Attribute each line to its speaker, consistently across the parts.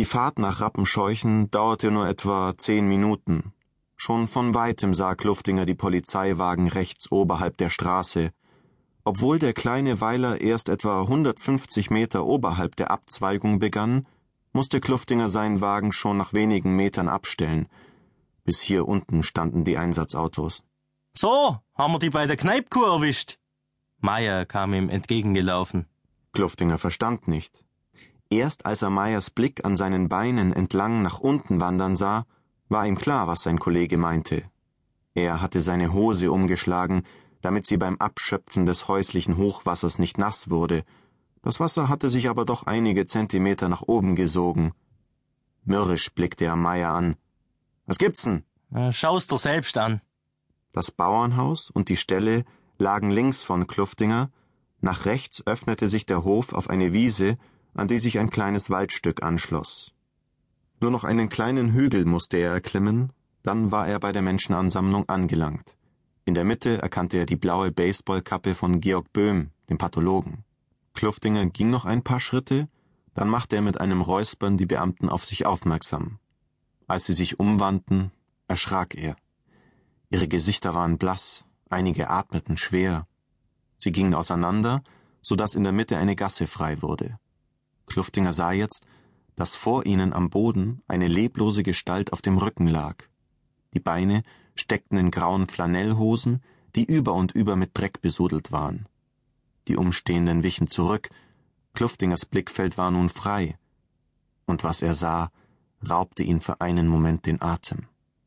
Speaker 1: Die Fahrt nach Rappenscheuchen dauerte nur etwa 10 Minuten. Schon von weitem sah Kluftinger die Polizeiwagen rechts oberhalb der Straße. Obwohl der kleine Weiler erst etwa 150 Meter oberhalb der Abzweigung begann, musste Kluftinger seinen Wagen schon nach wenigen Metern abstellen. Bis hier unten standen die Einsatzautos.
Speaker 2: »So, haben wir die bei der Kneipkur erwischt?« Meier kam ihm entgegengelaufen.
Speaker 1: Kluftinger verstand nicht. Erst als er Meiers Blick an seinen Beinen entlang nach unten wandern sah, war ihm klar, was sein Kollege meinte. Er hatte seine Hose umgeschlagen, damit sie beim Abschöpfen des häuslichen Hochwassers nicht nass wurde. Das Wasser hatte sich aber doch einige Zentimeter nach oben gesogen. Mürrisch blickte er Meier an. »Was gibt's denn?«
Speaker 2: »Schau's dir selbst an.«
Speaker 1: Das Bauernhaus und die Ställe lagen links von Kluftinger. Nach rechts öffnete sich der Hof auf eine Wiese, an die sich ein kleines Waldstück anschloss. Nur noch einen kleinen Hügel musste er erklimmen, dann war er bei der Menschenansammlung angelangt. In der Mitte erkannte er die blaue Baseballkappe von Georg Böhm, dem Pathologen. Kluftinger ging noch ein paar Schritte, dann machte er mit einem Räuspern die Beamten auf sich aufmerksam. Als sie sich umwandten, erschrak er. Ihre Gesichter waren blass, einige atmeten schwer. Sie gingen auseinander, so dass in der Mitte eine Gasse frei wurde. Kluftinger sah jetzt, dass vor ihnen am Boden eine leblose Gestalt auf dem Rücken lag. Die Beine steckten in grauen Flanellhosen, die über und über mit Dreck besudelt waren. Die Umstehenden wichen zurück, Kluftingers Blickfeld war nun frei. Und was er sah, raubte ihn für einen Moment den Atem.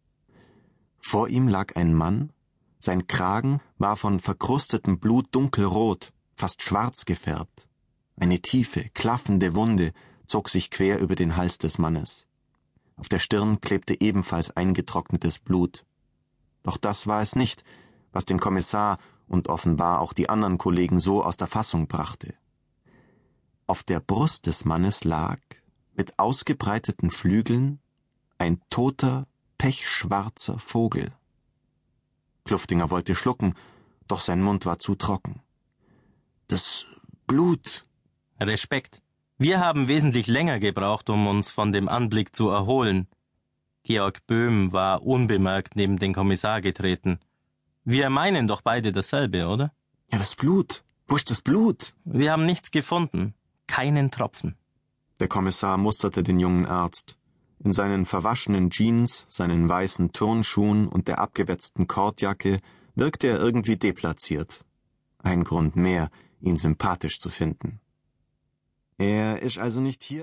Speaker 1: Vor ihm lag ein Mann, sein Kragen war von verkrustetem Blut dunkelrot, fast schwarz gefärbt. Eine tiefe, klaffende Wunde zog sich quer über den Hals des Mannes. Auf der Stirn klebte ebenfalls eingetrocknetes Blut. Doch das war es nicht, was den Kommissar und offenbar auch die anderen Kollegen so aus der Fassung brachte. Auf der Brust des Mannes lag, mit ausgebreiteten Flügeln, ein toter, pechschwarzer Vogel. Kluftinger wollte schlucken, doch sein Mund war zu trocken. »Das Blut!«
Speaker 2: »Respekt. Wir haben wesentlich länger gebraucht, um uns von dem Anblick zu erholen.« Georg Böhm war unbemerkt neben den Kommissar getreten. »Wir meinen doch beide dasselbe, oder?«
Speaker 1: »Ja, das Blut. Wo ist das Blut?«
Speaker 2: »Wir haben nichts gefunden. Keinen Tropfen.«
Speaker 1: Der Kommissar musterte den jungen Arzt. In seinen verwaschenen Jeans, seinen weißen Turnschuhen und der abgewetzten Kordjacke wirkte er irgendwie deplatziert. Ein Grund mehr, ihn sympathisch zu finden. »Er ist also nicht hier?«